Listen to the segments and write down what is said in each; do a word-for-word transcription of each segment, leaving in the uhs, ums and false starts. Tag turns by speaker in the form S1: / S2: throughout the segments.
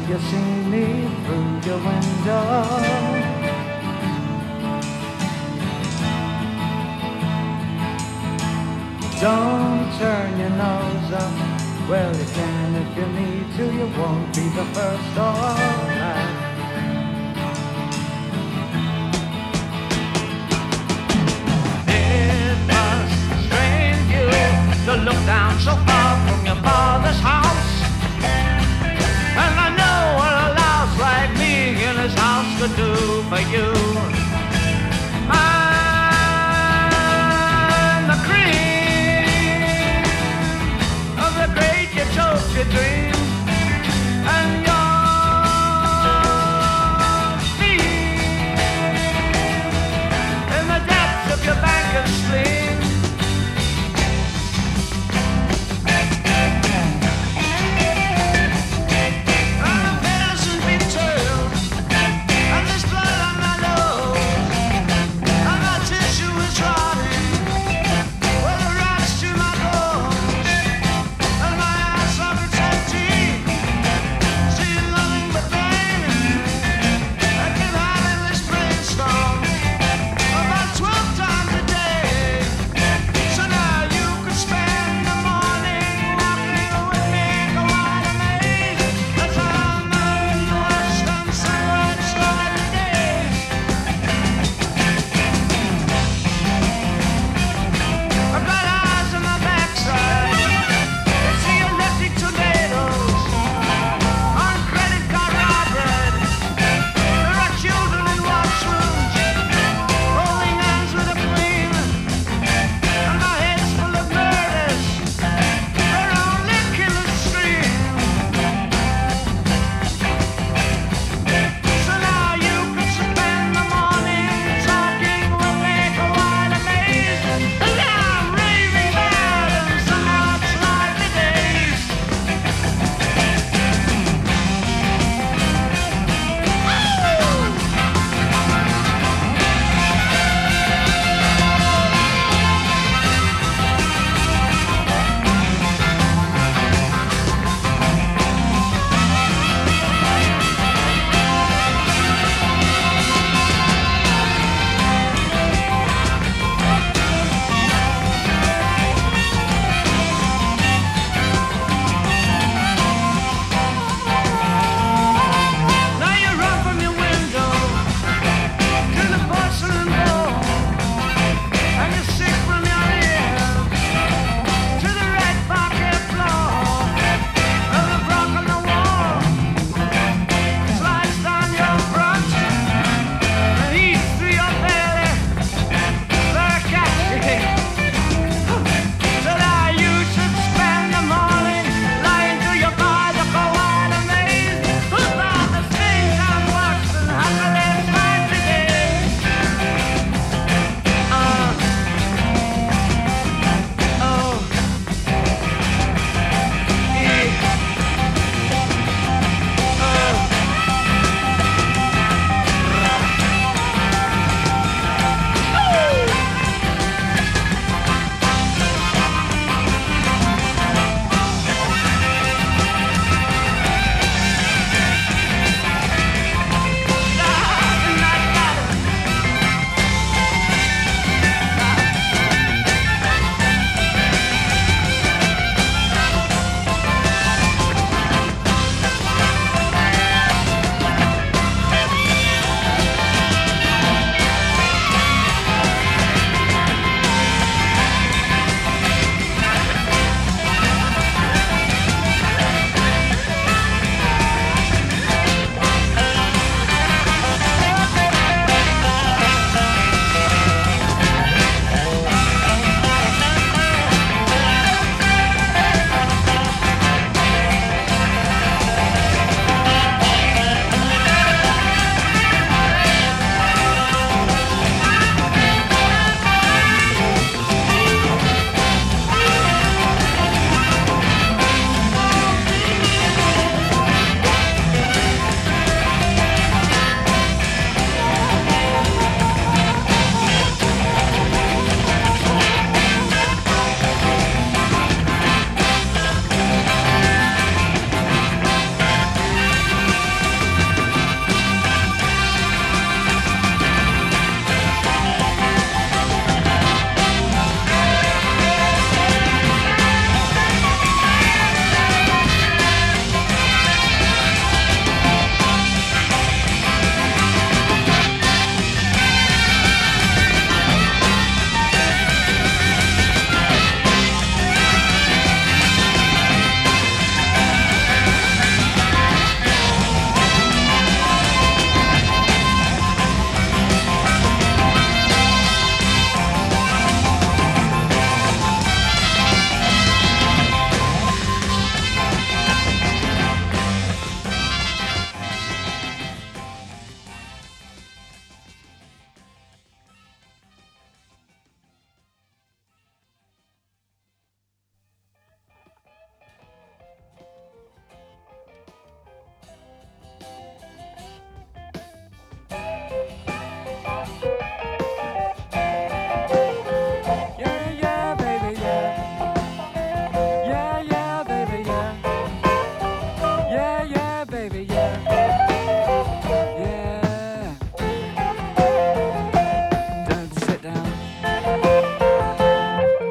S1: you see me through your window. Don't turn your nose up. Well, you can if you need to. You won't be the first or last. It must strain you to look down so far from your father's house. And I know what a louse like me in his house could do for you. I'm the cream of the great utopia dream, and you're feet in the depths of your banker's spleen. I'm innocent, be told, and this blood on my nose.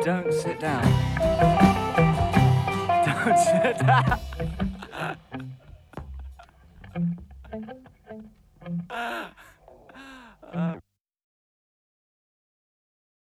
S2: Don't sit down. Don't sit down.